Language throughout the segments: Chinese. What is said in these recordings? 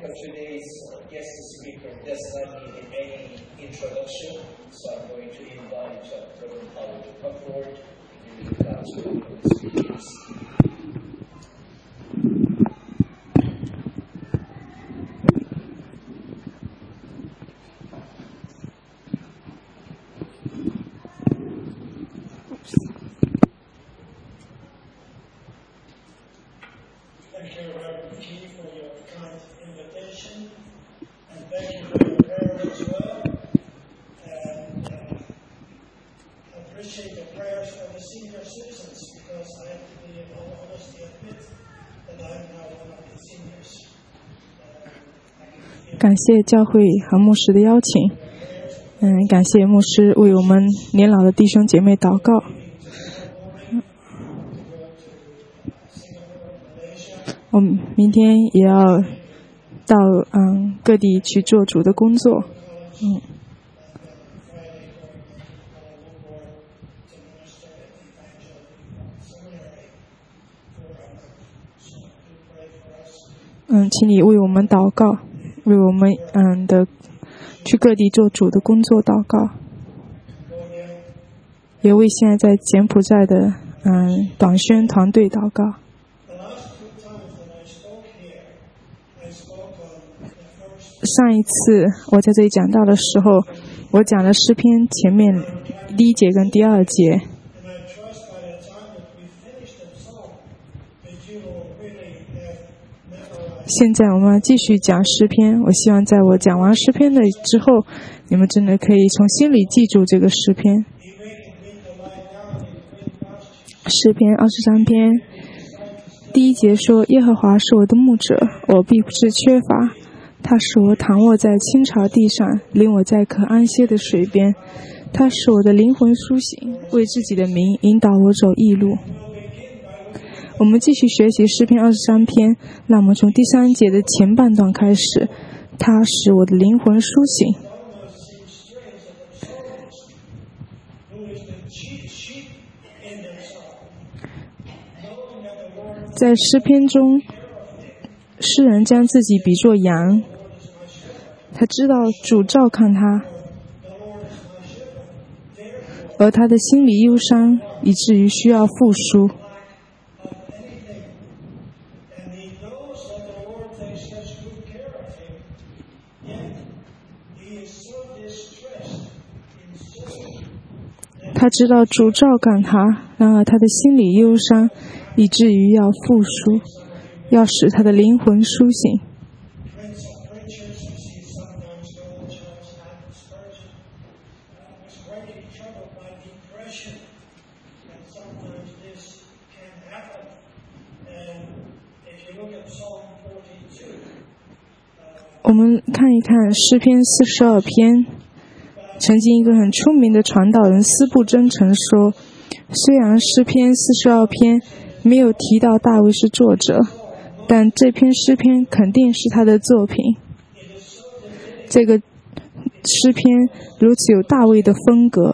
today's guest speaker does not need any introduction, so I'm going to invite Reverend Paulo to come forward and give God's word for the speakers. Thank you, Reverend Key, for your kind invitation, and thank you for your prayers as well. And I appreciate the prayers for the senior citizens, because I have to be in all honesty admit that I'm now one of the seniors. 感谢教会和牧师的邀请，感谢牧师为我们年老的弟兄姐妹祷告。我们明天也要到各地去做主的工作。请你为我们祷告，为我们去各地做主的工作祷告，也为现在在柬埔寨的短宣团队祷告。上一次我在这里讲到的时候，我讲了诗篇前面第一节跟第二节。现在我们继续讲诗篇，我希望在我讲完诗篇的之后，你们真的可以从心里记住这个诗篇。诗篇23篇第一节说：耶和华是我的牧者，我必不致缺乏。他使我躺卧在青草地上，领我在可安歇的水边。他使我的灵魂苏醒，为自己的名引导我走义路。我们继续学习诗篇23篇，让我们从第3节的前半段开始。他使我的灵魂苏醒。在诗篇中，诗人将自己比作羊，他知道主照看他，而他的心里忧伤，以至于需要复苏。他知道主照看他，然而他的心里忧伤，以至于要复苏，要使他的灵魂苏醒。我们看一看诗篇42篇，曾经一个很出名的传道人司布真曾说，虽然诗篇42篇没有提到大卫是作者，但这篇诗篇肯定是他的作品。这个诗篇如此有大卫的风格，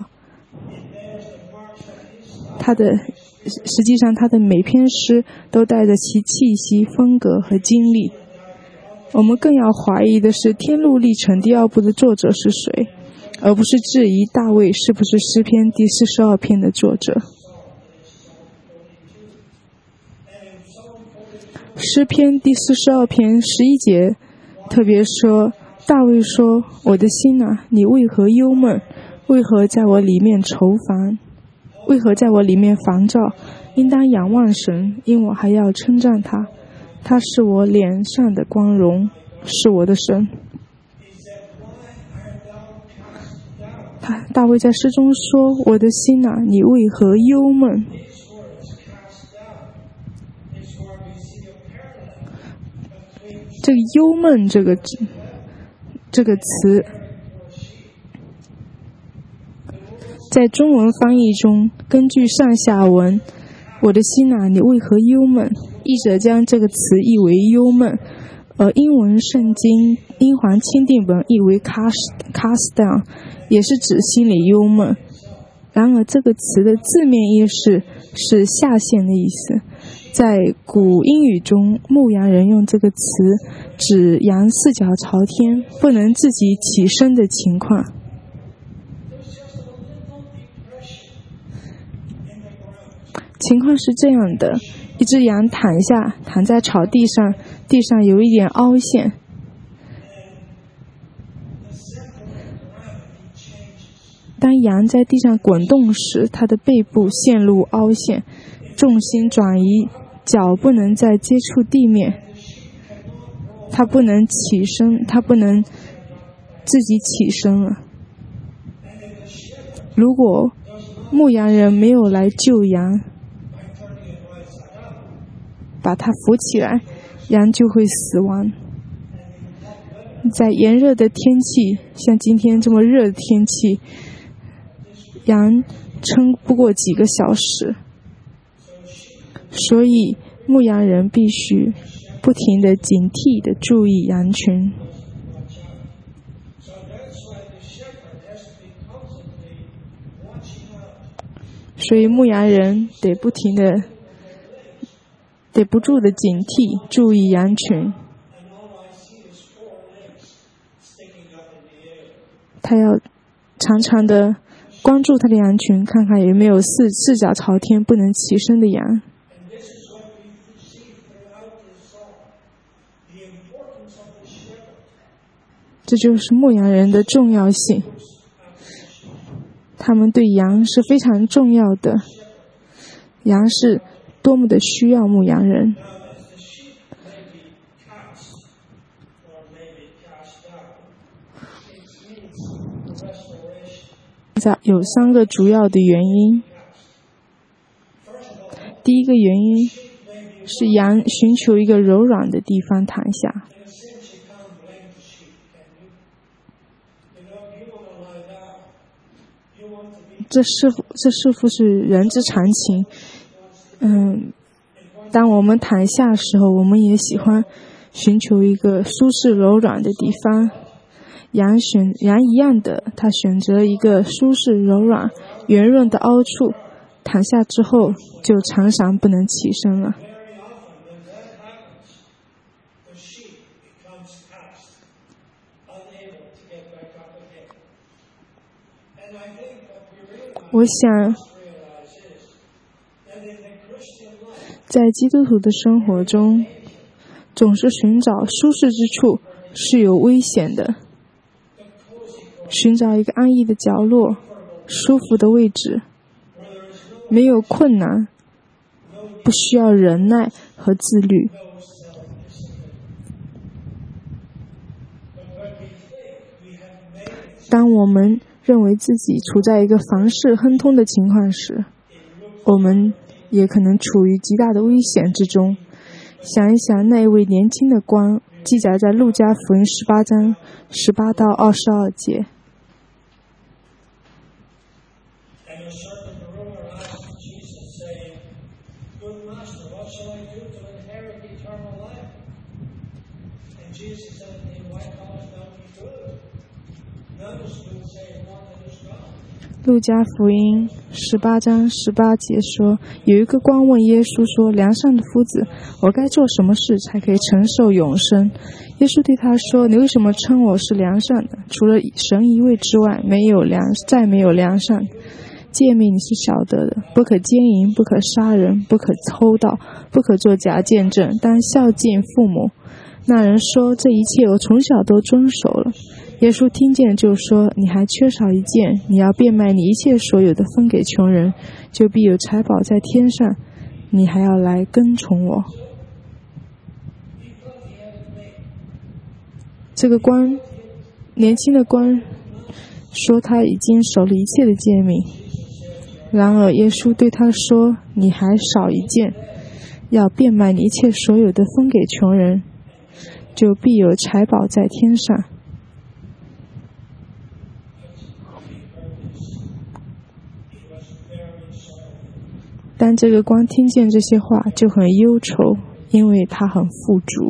实际上他的每篇诗都带着其气息、风格和经历。我们更要怀疑的是天路历程第2部的作者是谁，而不是质疑大卫是不是诗篇第42篇的作者。诗篇第42篇11节特别说，大卫说：我的心啊，你为何忧闷？为何在我里面愁烦？为何在我里面烦躁？应当仰望神，因我还要称赞他。他是我脸上的光荣，是我的神。大卫在诗中说：我的心啊，你为何忧闷？这个忧闷这个词在中文翻译中，根据上下文，我的心啊，你为何忧闷？译者将这个词译为忧闷，而英文圣经英皇钦定本译为 cast down， 也是指心里忧闷。然而这个词的字面意思是下陷的意思， 在古英语中，牧羊人用这个词指羊四脚朝天，不能自己起身的情况。情况是这样的，一只羊躺在草地上，地上有一点凹陷。当羊在地上滚动时，它的背部陷入凹陷，重心转移，脚不能再接触地面，它不能起身，它不能自己起身了。如果牧羊人没有来救羊，把它扶起来，羊就会死亡。在炎热的天气，像今天这么热的天气，羊撑不过几个小时，所以牧羊人必须不停地警惕地注意羊群。所以牧羊人得不住的警惕注意羊群。他要常常的关注他的羊群，看看有没有四脚朝天不能起身的羊。这就是牧羊人的重要性，他们对羊是非常重要的，羊是多么的需要牧羊人。有3个主要的原因。第一个原因是羊寻求一个柔软的地方躺下。这似乎是人之常情。当我们躺下的时候，我们也喜欢寻求一个舒适柔软的地方。羊一样的，它选择一个舒适柔软圆润的凹处，躺下之后就常常不能起身了。我想在基督徒的生活中，总是寻找舒适之处是有危险的。寻找一个安逸的角落，舒服的位置，没有困难，不需要忍耐和自律。当我们认为自己处在一个凡事亨通的情况时，我们也可能处于极大的危险之中。想一想那一位年轻的官，记载在路加福音18章18到22节。路加福音18章18节说，有一个官问耶稣说，良善的夫子，我该做什么事才可以承受永生？耶稣对他说，你为什么称我是良善的？除了神一位之外，再没有良善。诫命你是晓得的，不可奸淫，不可杀人，不可偷盗，不可作假见证，当孝敬父母。那人说，这一切我从小都遵守了。耶稣听见就说，你还缺少一件，你要变卖你一切所有的分给穷人，就必有财宝在天上，你还要来跟从我。这个年轻的官说他已经守了一切的诫命，然而耶稣对他说，你还少一件，要变卖你一切所有的分给穷人，就必有财宝在天上。当这个官听见这些话，就很忧愁，因为他很富足。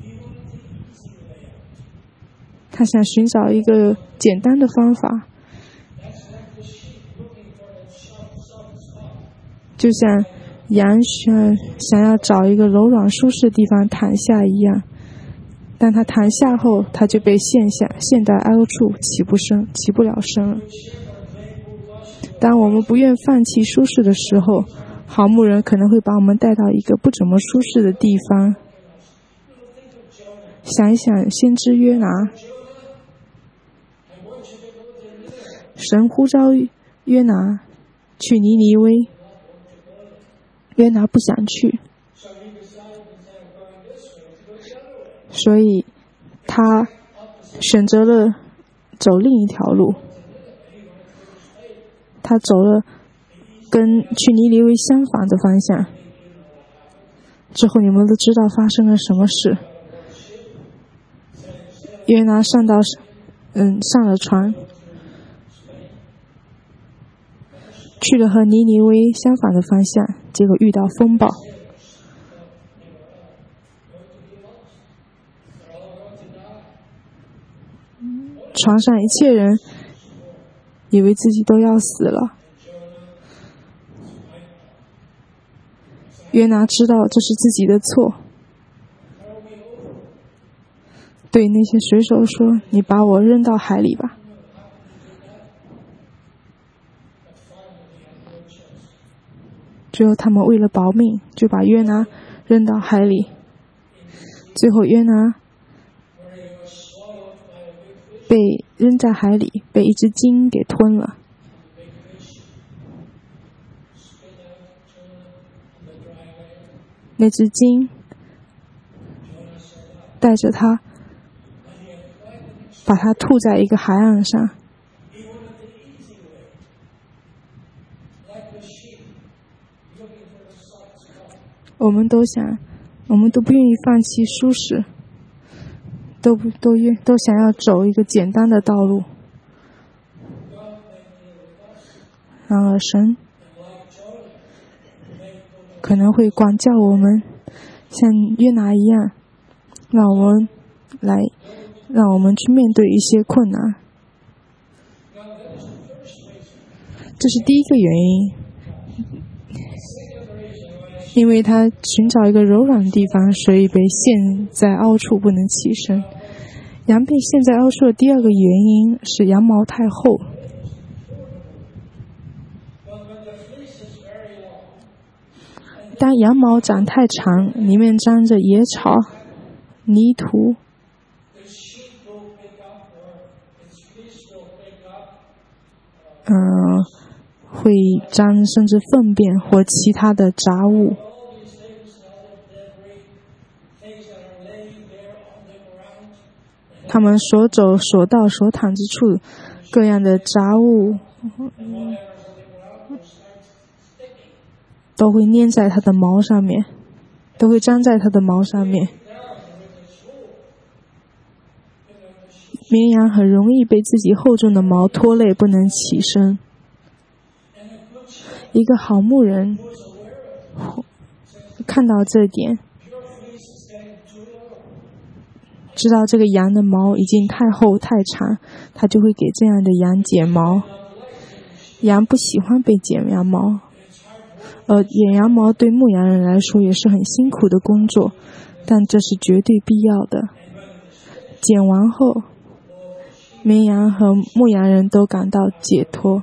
他想寻找一个简单的方法，就像羊想要找一个柔软舒适的地方躺下一样，但它躺下后，它就被陷在凹处，起不了身了。当我们不愿放弃舒适的时候，好牧人可能会把我们带到一个不怎么舒适的地方。想一想先知约拿，神呼召约拿去尼尼微，约拿不想去，所以他选择了走另一条路。他走了跟去尼尼微相反的方向。之后你们都知道发生了什么事。约拿上了船，去了和尼尼微相反的方向，结果遇到风暴。船上一切人以为自己都要死了。约拿知道这是自己的错，对那些水手说：“你把我扔到海里吧。”最后他们为了保命，就把约拿扔到海里。最后约拿被扔在海里，被一只鲸给吞了。那只鲸带着他，把他吐在一个海岸上。我们都不愿意放弃舒适，都想要走一个简单的道路。然而神可能会管教我们，像约拿一样，让我们去面对一些困难。这是第一个原因，因为他寻找一个柔软的地方，所以被陷在凹处不能起身。羊被陷在凹处的第二个原因是羊毛太厚。当羊毛长太长，里面沾着野草、泥土，会沾甚至粪便或其他的杂物。他们所走所到所躺之处，各样的杂物都会粘在它的毛上面，都会粘在它的毛上面。绵羊很容易被自己厚重的毛拖累，不能起身。一个好牧人看到这点，知道这个羊的毛已经太厚太长，他就会给这样的羊剪毛。羊不喜欢被剪羊毛，剪羊毛对牧羊人来说也是很辛苦的工作，但这是绝对必要的。剪完后，绵羊和牧羊人都感到解脱。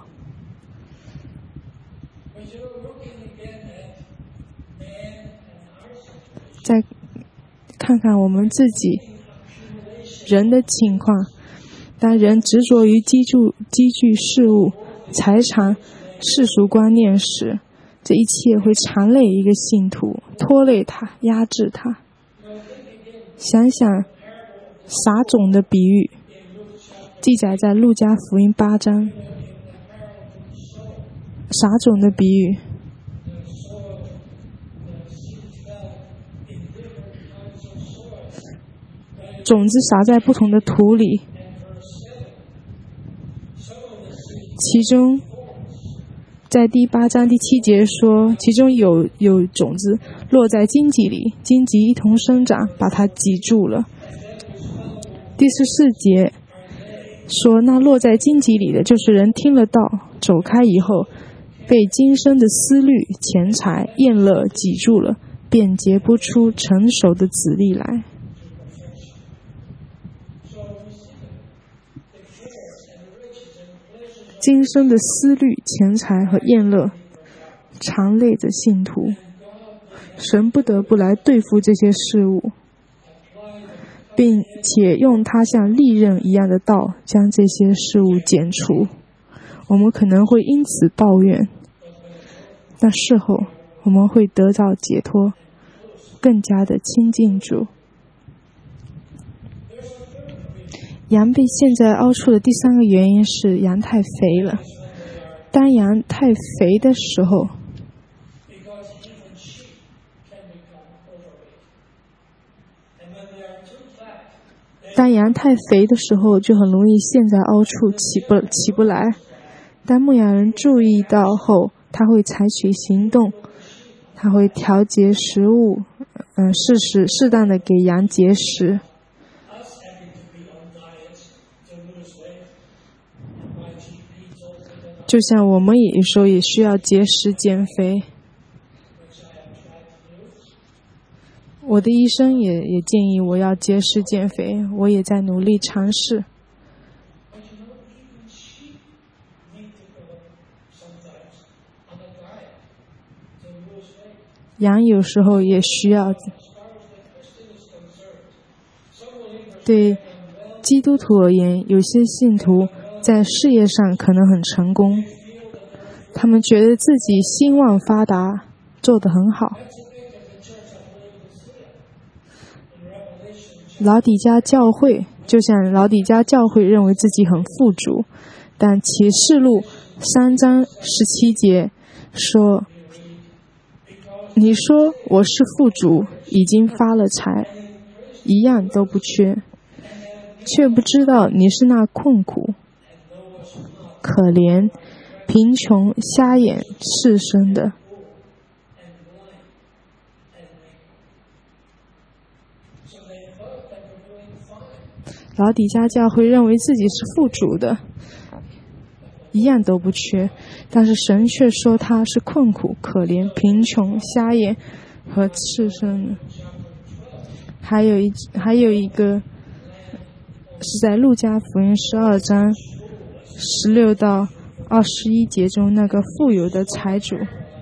再看看我们自己人的情况，当人执着于积聚事物、财产、世俗观念时，这一切会缠累一个信徒，拖累他，压制他。想想撒种的比喻，记载在路加福音8章。撒种的比喻，种子撒在不同的土里，其中在第8章第7节说，其中有种子落在荆棘里，荆棘一同生长，把它挤住了。第14节说，那落在荆棘里的，就是人听了道，走开以后， 被今生的思虑、钱财、厌乐挤住了，便结不出成熟的籽粒来。今生的思虑、钱财和厌乐常累着信徒，神不得不来对付这些事物，并且用他像利刃一样的刀将这些事物剪除。我们可能会因此抱怨，但事后我们会得到解脱，更加的亲近主。羊被陷在凹处的第三个原因是羊太肥了。当羊太肥的时候，就很容易陷在凹处起不来。当牧羊人注意到后，他会采取行动，他会调节食物，适当的给羊节食。就像我们有时候也需要节食减肥。我的医生也建议我要节食减肥，我也在努力尝试。羊有时候也需要。对基督徒而言，有些信徒在事业上可能很成功，他们觉得自己兴旺发达，做得很好。老底嘉教会认为自己很富足，但启示录3章17节说，你说我是富足，已经发了财，一样都不缺，却不知道你是那困苦、可怜、贫穷、瞎眼、赤身的。老底嘉教会认为自己是富足的，一样都不缺，但是神却说他是困苦、可怜、贫穷、瞎眼和赤身的。还有一个是在路加福音12章16到21节中那个富有的财主。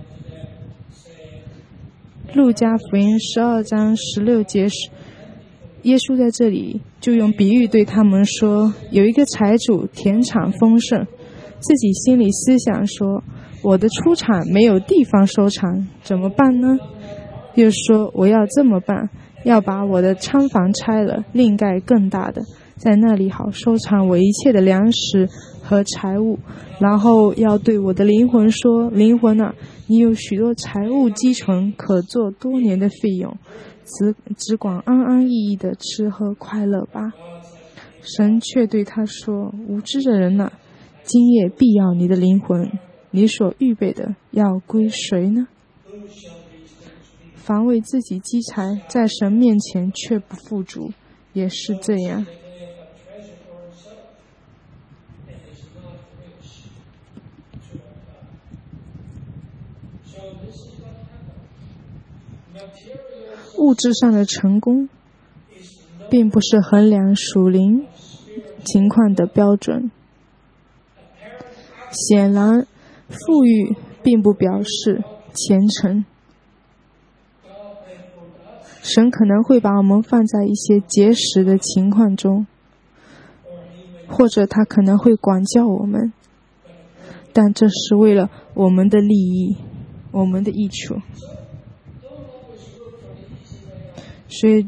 路加福音12章16节耶稣在这里就用比喻对他们说，有一个财主田产丰盛，自己心里思想说，我的出产没有地方收藏，怎么办呢？又说，我要这么办，要把我的仓房拆了，另盖更大的，在那里好收藏我一切的粮食和财物。然后要对我的灵魂说，灵魂啊，你有许多财物积存，可做多年的费用，只管安安逸逸的吃喝快乐吧。神却对他说，无知的人啊，今夜必要你的灵魂，你所预备的要归谁呢？凡为自己积财，在神面前却不富足，也是这样。物质上的成功并不是衡量属灵情况的标准。显然，富裕并不表示虔诚。神可能会把我们放在一些节食的情况中，或者他可能会管教我们，但这是为了我们的利益，我们的益处。所以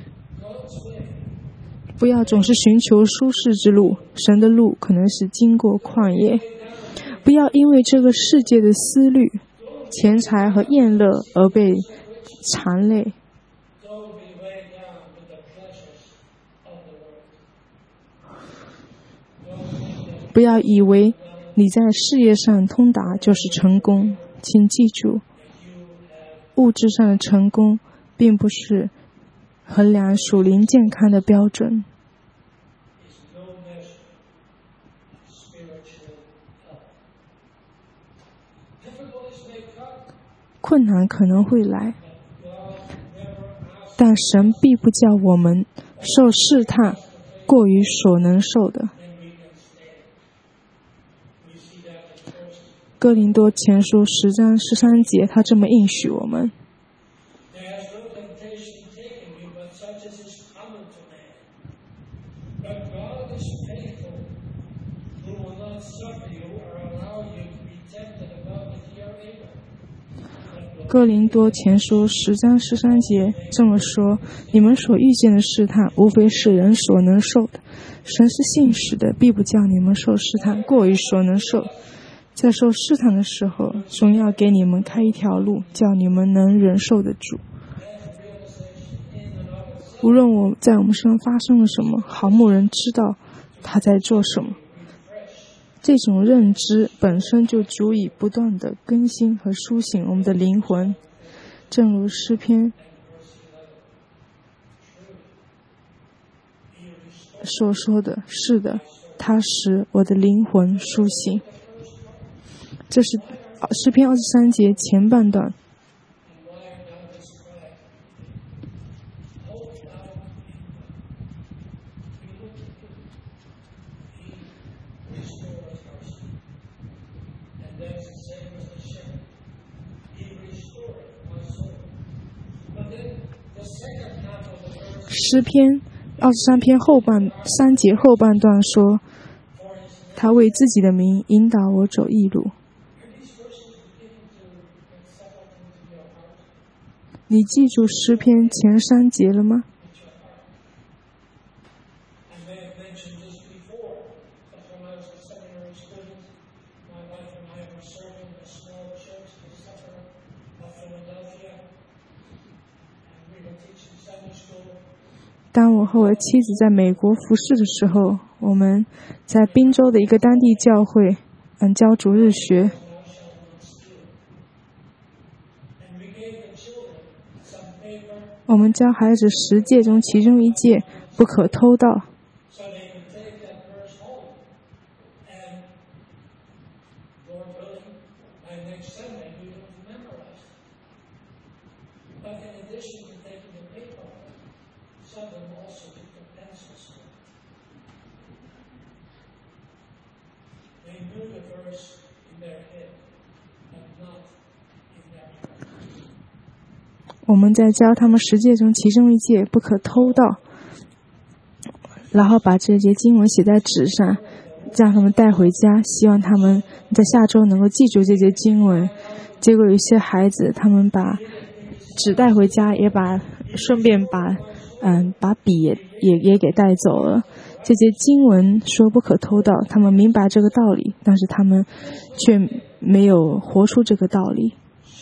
不要总是寻求舒适之路，神的路可能是经过旷野。不要因为这个世界的思虑、钱财和厌乐而被缠累。不要以为你在事业上通达就是成功，请记住，物质上的成功并不是衡量属灵健康的标准。 困难可能会来，但神必不叫我们受试探过于所能受的。哥林多前书10章13节，他这么应许我们。哥林多前书10章13节这么说：你们所遇见的试探，无非是人所能受的。神是信实的，必不叫你们受试探过于所能受。在受试探的时候，总要给你们开一条路，叫你们能忍受得住。无论在我们身上发生了什么，好牧人知道他在做什么。这种认知本身就足以不断地更新和苏醒我们的灵魂，正如诗篇所说的，是的，它使我的灵魂苏醒。这是诗篇23节前半段。诗篇23篇3节后半段说，他为自己的名引导我走义路。你记住诗篇前3节了吗？当我和我妻子在美国服侍的时候，我们在宾州的一个当地教会教主日学。我们教孩子10诫中其中1诫不可偷盗。我们在教他们10诫中其中1诫不可偷盗，然后把这节经文写在纸上，让他们带回家，希望他们在下周能够记住这节经文。结果有些孩子他们把纸带回家，也顺便把笔也给带走了。这节经文说不可偷盗，他们明白这个道理，但是他们却没有活出这个道理。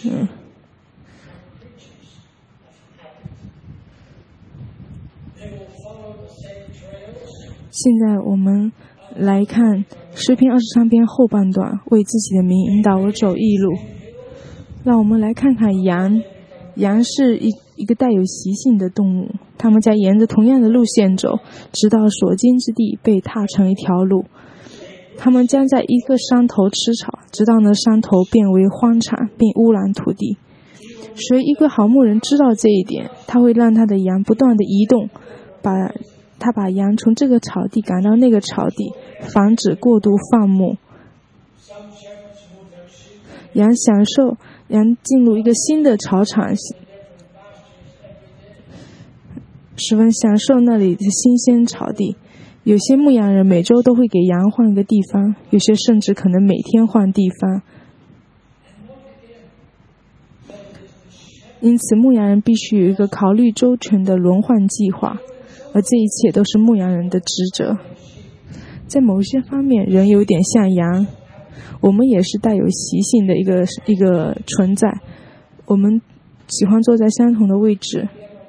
现在我们来看诗篇23篇后半段，为自己的名引导我走义路。让我们来看看羊。羊是一个带有习性的动物，它们在沿着同样的路线走，直到所经之地被踏成一条路。它们将在一个山头吃草，直到那山头变为荒场，并污染土地。所以一个好牧人知道这一点，他会让他的羊不断的移动，把羊从这个草地赶到那个草地，防止过度放牧。羊进入一个新的草场，十分享受那里的新鲜草地。有些牧羊人每周都会给羊换个地方，有些甚至可能每天换地方。因此牧羊人必须有一个考虑周全的轮换计划，而这一切都是牧羊人的职责。在某些方面，人有点像羊，我们也是带有习性的一个存在。我们喜欢坐在相同的位置。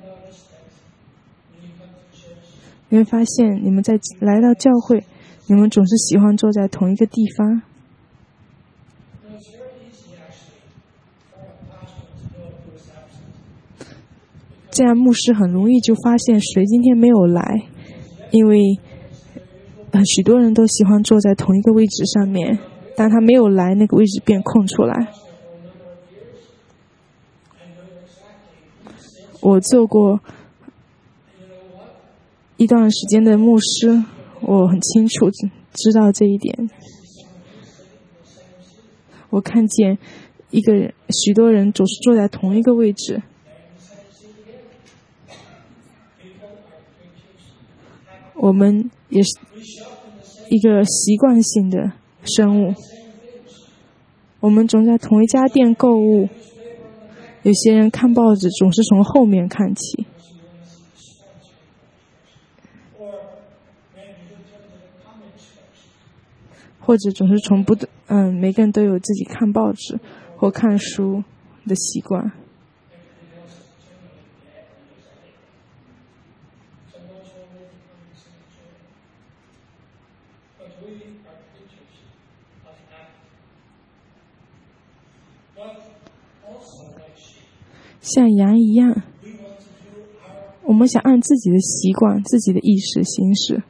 你会发现，你们来到教会，你们总是喜欢坐在同一个地方。这样牧师很容易就发现谁今天没有来，因为许多人都喜欢坐在同一个位置上面，当他没有来，那个位置便空出来。 我做过一段时间的牧师，我很清楚知道这一点。我看见许多人总是坐在同一个位置。我们也是一个习惯性的生物，我们总在同一家店购物。有些人看报纸总是从后面看起，或者总是从每个人都有自己看报纸或看书的习惯。像羊一样，我们想按自己的习惯、自己的意识行事。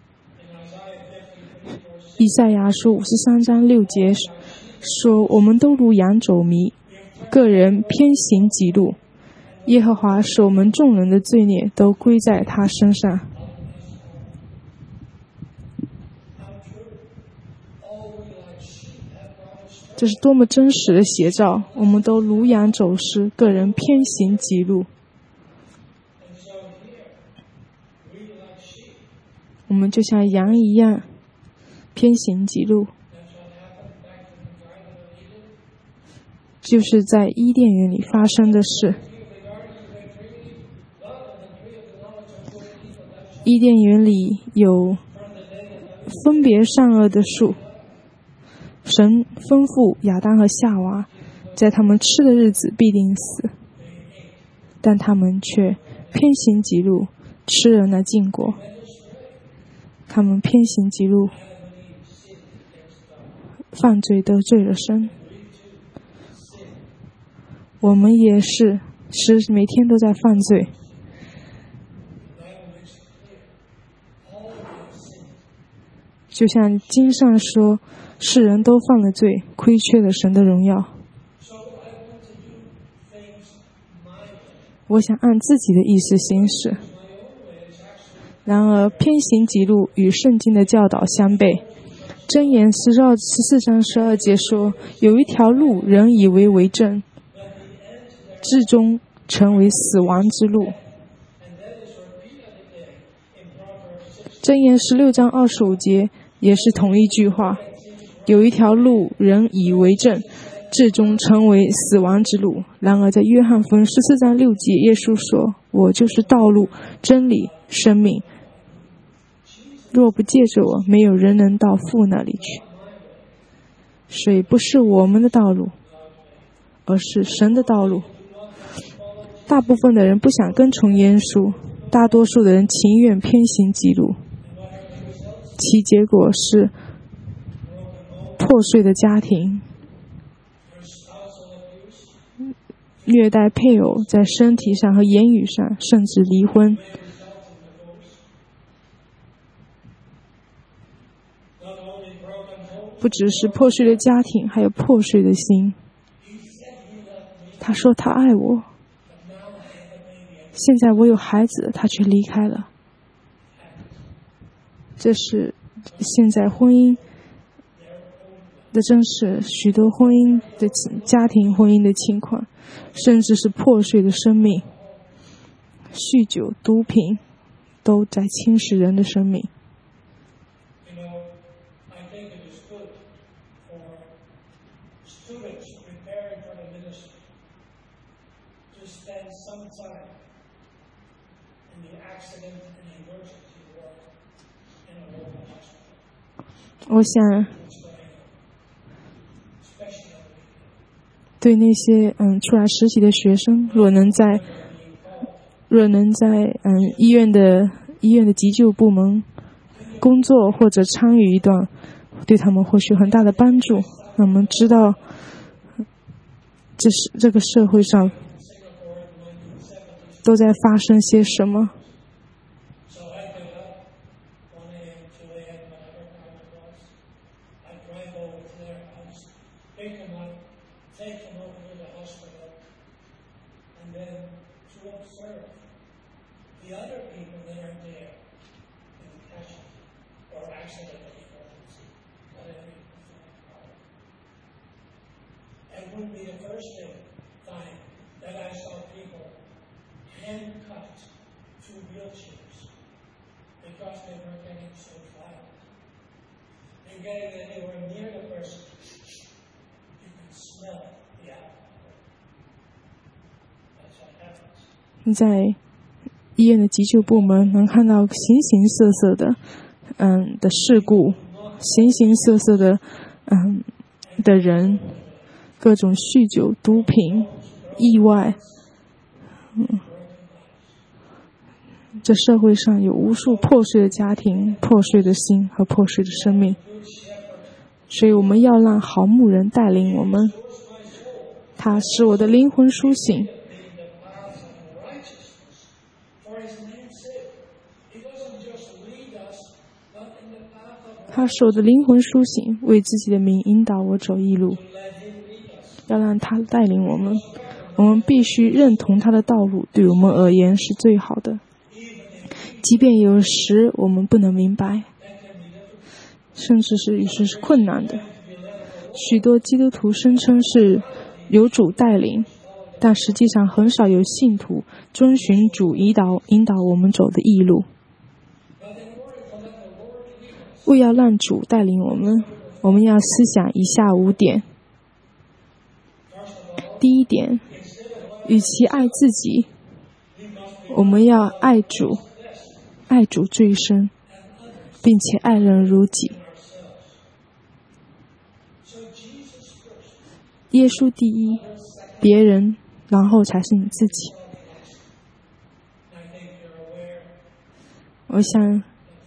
以赛亚书53章6节说：“我们都如羊走迷，个人偏行己路。耶和华使我们众人的罪孽都归在他身上。”这是多么真实的写照！我们都如羊走失，个人偏行己路。我们就像羊一样偏行己路，就是在伊甸园里发生的事。伊甸园里有分别善恶的树，神吩咐亚当和夏娃，在他们吃的日子必定死，但他们却偏行己路，吃了那禁果。他们偏行己路，犯罪得罪了神。我们也是每天都在犯罪。就像经上说，世人都犯了罪，亏缺了神的荣耀。我想按自己的意思行事，然而偏行己路与圣经的教导相悖。箴言14章12节说：“有一条路，人以为正，至终成为死亡之路。”箴言16章25节也是同一句话，有一条路，人以为正，至终成为死亡之路。然而在约翰福音14章6节，耶稣说：“我就是道路、真理、生命。若不借着我，没有人能到父那里去。”水不是我们的道路，而是神的道路。大部分的人不想跟从耶稣，大多数的人情愿偏行己路，其结果是破碎的家庭，虐待配偶，在身体上和言语上，甚至离婚。不只是破碎的家庭，还有破碎的心。他说他爱我，现在我有孩子，他却离开了。这是现在婚姻的真实，许多婚姻的家庭婚姻的情况，甚至是破碎的生命。酗酒、毒品都在侵蚀人的生命。我想对那些出来实习的学生，若能在医院的急救部门工作或者参与一段，对他们或许很大的帮助。让我们知道这个社会上都在发生些什么。 Take them over to the hospital, and then to observe the other people that are there in the casualty or accident emergency, whatever you prefer. It wouldn't be the first time that I saw people handcuffed to wheelchairs because they were getting so violent. And getting that they were near the person, you could smell the alcohol. That's what happens. 在医院的急救部门能看到形形色色的事故，形形色色的人，各种酗酒、毒品、意外。这社会上有无数破碎的家庭、破碎的心和破碎的生命，所以我们要让好牧人带领我们。他使我的灵魂苏醒。他使我的灵魂苏醒，为自己的名引导我走义路。要让他带领我们，我们必须认同他的道路，对我们而言是最好的。即便有时我们不能明白，甚至是有时是困难的。许多基督徒声称是由主带领，但实际上很少有信徒遵循主引导我们走的义路。为要让主带领我们，我们要思想以下5点。第一点，与其爱自己，我们要爱主，爱主最深，并且爱人如己。耶稣第一，别人，然后才是你自己。我想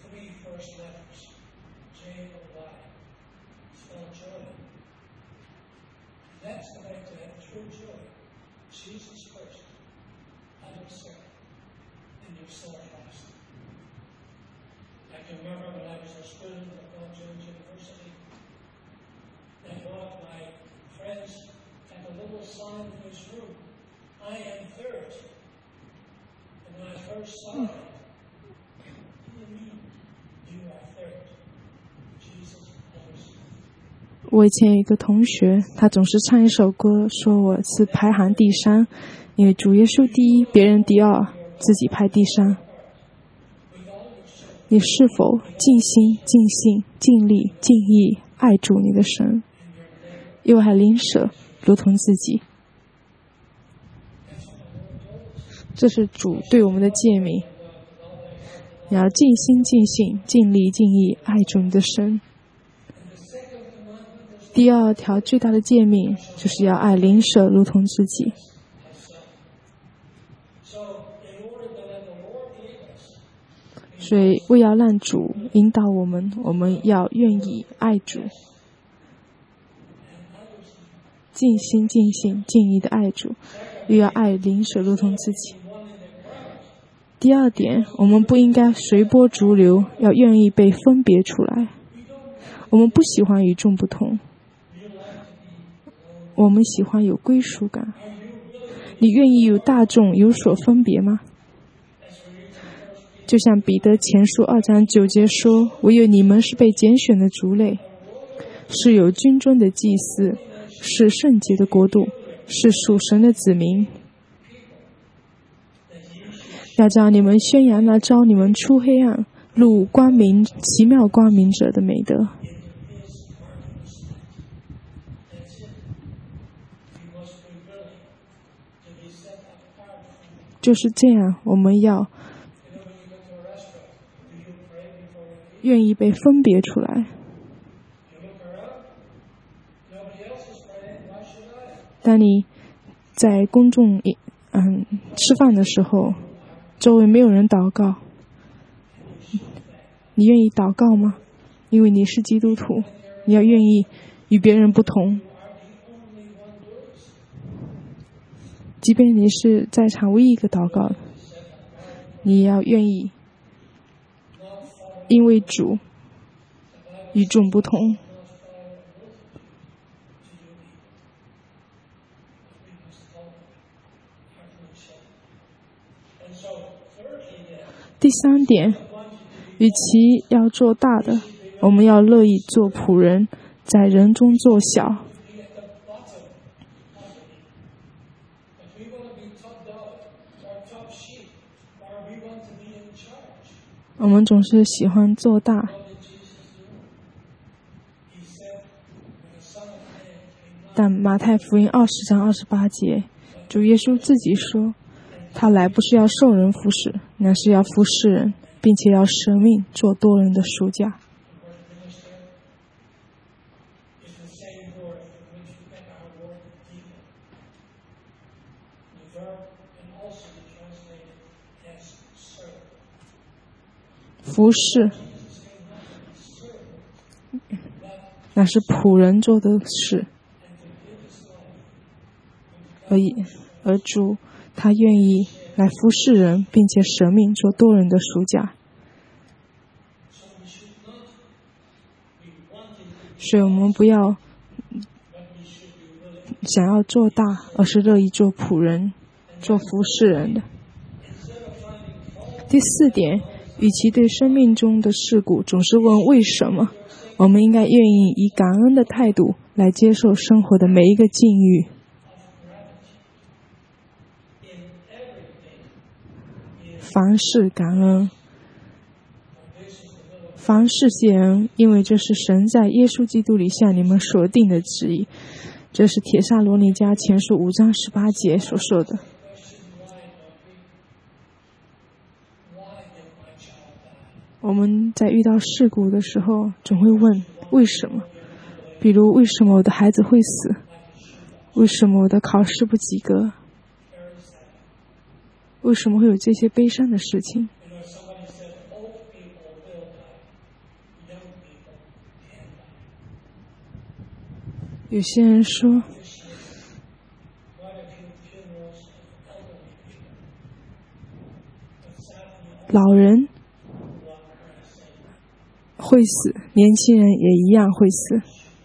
我以前有一个同学，他总是唱一首歌，说我是排行第3，因为主耶稣第一，别人第2，自己排第3。你是否尽心、尽性、尽力、尽意爱主你的神，又爱邻舍如同自己？这是主对我们的诫命。你要尽心、尽性、尽力、尽意爱主你的神。第2条最大的诫命就是要爱邻舍如同自己。所以为要让主引导我们，我们要愿意爱主，尽心尽性尽意的爱主，又要爱邻舍如同自己。第2点，我们不应该随波逐流，要愿意被分别出来。我们不喜欢与众不同，我们喜欢有归属感。你愿意与大众有所分别吗？就像彼得前书2章9节说，唯有你们是被拣选的族类，是有君尊的祭司，是圣洁的国度，是属神的子民。要叫你们宣扬那召你们出黑暗入光明奇妙光明者的美德。就是这样，我们要愿意被分别出来。当你在公众吃饭的时候，周围没有人祷告，你愿意祷告吗？因为你是基督徒，你要愿意与别人不同。即便你是在场唯一一个祷告，你也要愿意因为主与众不同。 第3点，与其要做大的，我们要乐意做仆人，在人中做小。我们总是喜欢做大，但马太福音20章28节，主耶稣自己说，他来不是要受人服侍，乃是要服侍人，并且要舍命做多人的赎价。服侍，那是仆人做的事，而主他愿意来服侍人，并且舍命做多人的赎价。所以我们不要想要做大，而是乐意做仆人，做服侍人的。第4点，与其对生命中的事故总是问为什么，我们应该愿意以感恩的态度来接受生活的每一个境遇。凡事感恩，凡事谢恩，因为这是神在耶稣基督里向你们所定的旨意。这是帖撒罗尼迦前书5章18节所说的。我们在遇到事故的时候，总会问为什么？比如，为什么我的孩子会死？为什么我的考试不及格？为什么会有这些悲伤的事情？有些人说，老人会死，年轻人也一样会死。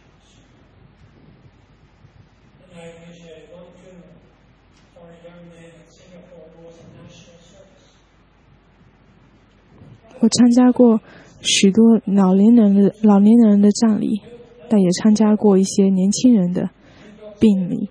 我参加过许多老年人的葬礼，但也参加过一些年轻人的病礼。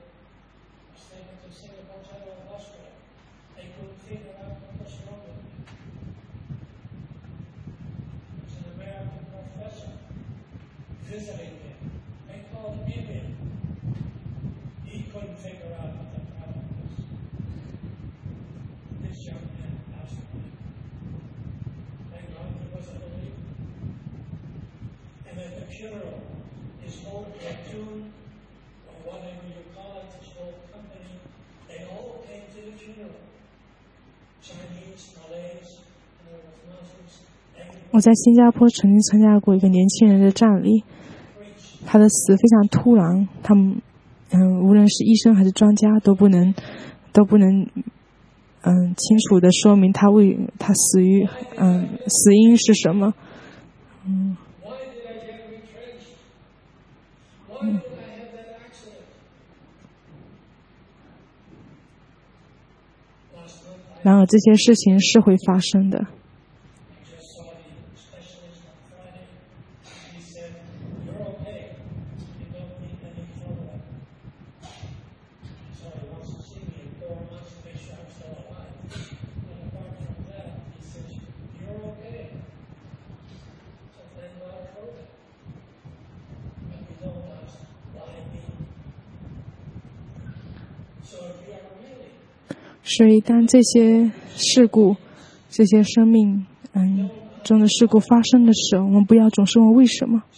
我在新加坡曾经参加过一个年轻人的葬礼，他的死非常突然，他们无论是医生还是专家都不能清楚的说明他死因是什么。然而这些事情是会发生的。所以当这些事故、这些生命中的事故发生的时候，我们不要总是问为什么，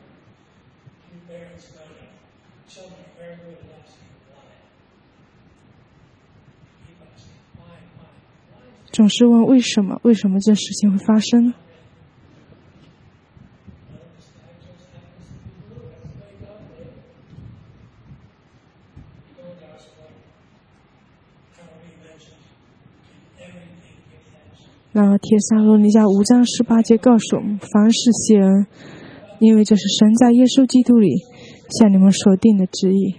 总是问为什么这事情会发生呢？然而帖撒罗尼迦5章18节告诉我们，凡事谢恩，因为这是神在耶稣基督里向你们所定的旨意。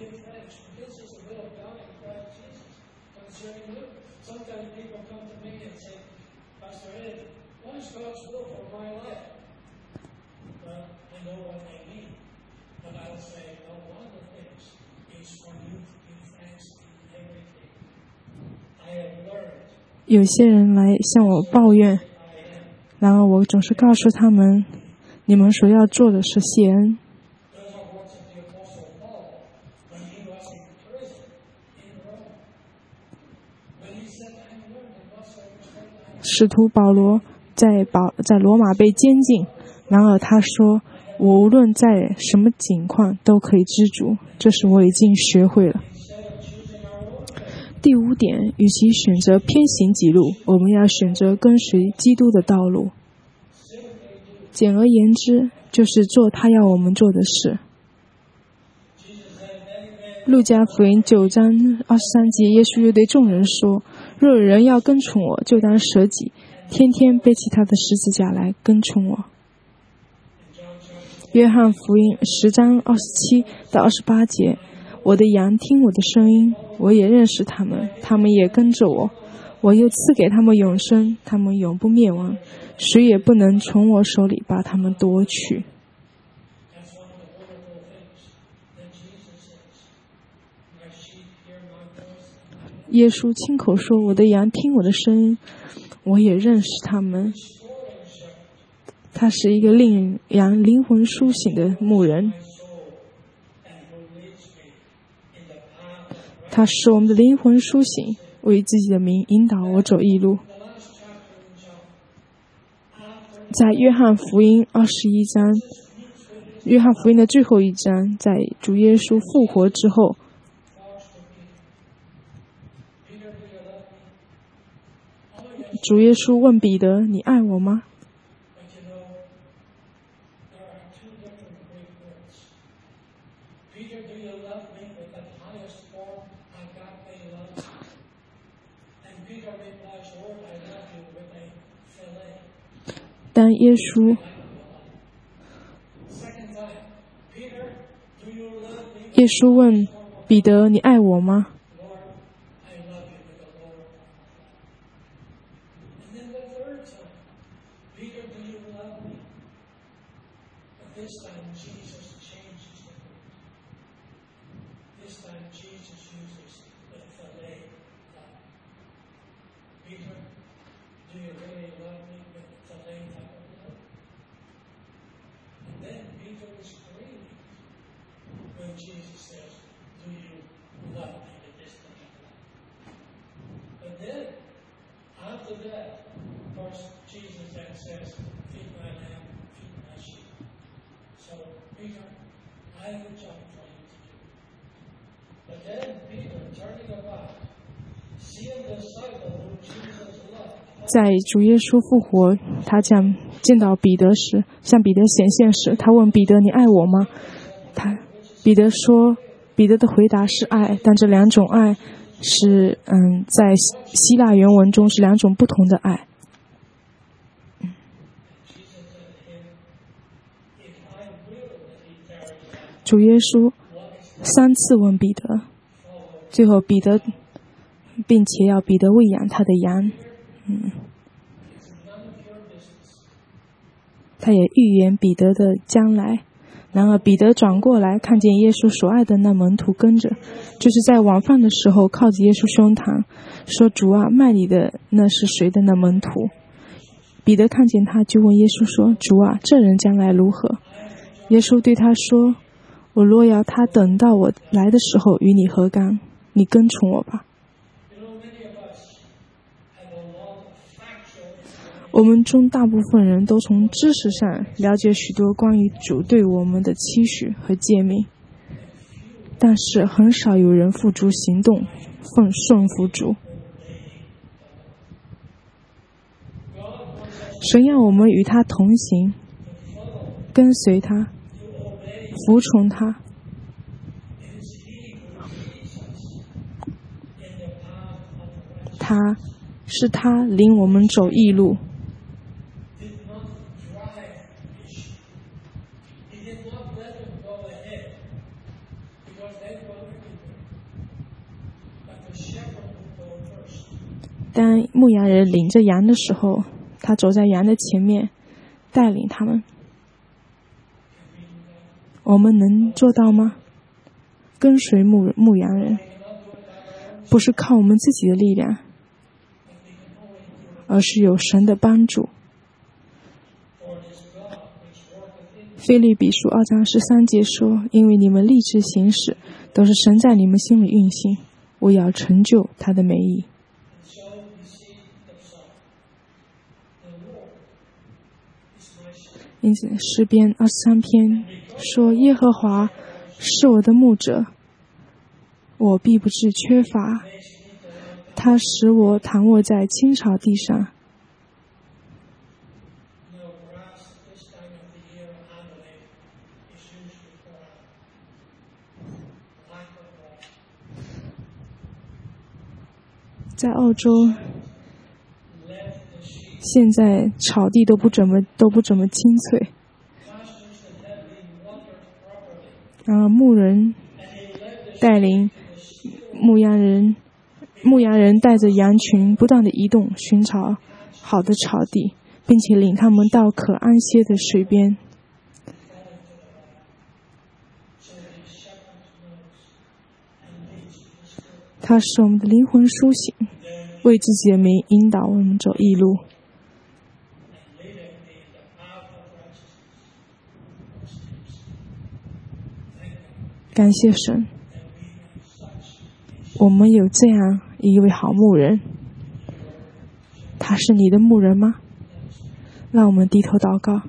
know what they need. But I'll say, well, one of the things is for you to give thanks in everything. I have learned 有些人来向我抱怨，然而我总是告诉他们，你们所要做的是谢恩。 those are words of the Apostle Paul when he was in prison in Rome. When he said, I learned the gospel of God. 使徒保罗在罗马被监禁，然而他说：“我无论在什么境况都可以知足，这是我已经学会了。” 第五点，与其选择偏行己路，我们要选择跟随基督的道路。简而言之，就是做他要我们做的事。路加福音9章23节，耶稣又对众人说：“若有人要跟从我，就当舍己，天天背起他的十字架来跟从我。”约翰福音10章27到28节，我的羊听我的声音，我也认识他们，他们也跟着我。我又赐给他们永生，他们永不灭亡，谁也不能从我手里把他们夺去。耶稣亲口说：“我的羊听我的声音，我也认识他们。”他是一个令羊灵魂苏醒的牧人，他使我们的灵魂苏醒，为自己的名引导我走义路。在约翰福音21章，约翰福音的最后一章，在主耶稣复活之后，主耶稣问彼得：“你爱我吗？”当耶稣问彼得：“你爱我吗？”在主耶稣复活，他见到彼得时，向彼得显现时，他问彼得：“你爱我吗？”彼得说，彼得的回答是爱，但这两种爱是在希腊原文中是两种不同的爱。主耶稣3次问彼得，最后并且要彼得喂养他的羊。他也预言彼得的将来。然而彼得转过来，看见耶稣所爱的那门徒跟着，就是在晚饭的时候靠着耶稣胸膛说：“主啊，卖你的那是谁的那门徒？”彼得看见他，就问耶稣说：“主啊，这人将来如何？”耶稣对他说：“我若要他等到我来的时候与你何干？你跟从我吧。”我们中大部分人都从知识上了解许多关于主对我们的期许和诫命，但是很少有人付诸行动，顺服主。神要我们与他同行，跟随他，服从他。他领我们走义路。当牧羊人领着羊的时候，他走在羊的前面，带领他们。 我们能做到吗？跟随牧羊人，不是靠我们自己的力量，而是有神的帮助。腓立比书2章13节说：因为你们立志行事，都是神在你们心里运行，为要成就他的美意。因此诗篇23篇说：耶和华是我的牧者，我必不致缺乏，他使我躺卧在青草地上。在澳洲，现在草地都不怎么青翠。牧人带领牧羊人带着羊群不断的移动，寻找好的草地，并且领他们到可安歇的水边。他使我们的灵魂苏醒，为自己的名引导我们走义路。感谢神，我们有这样一位好牧人。他是你的牧人吗？让我们低头祷告。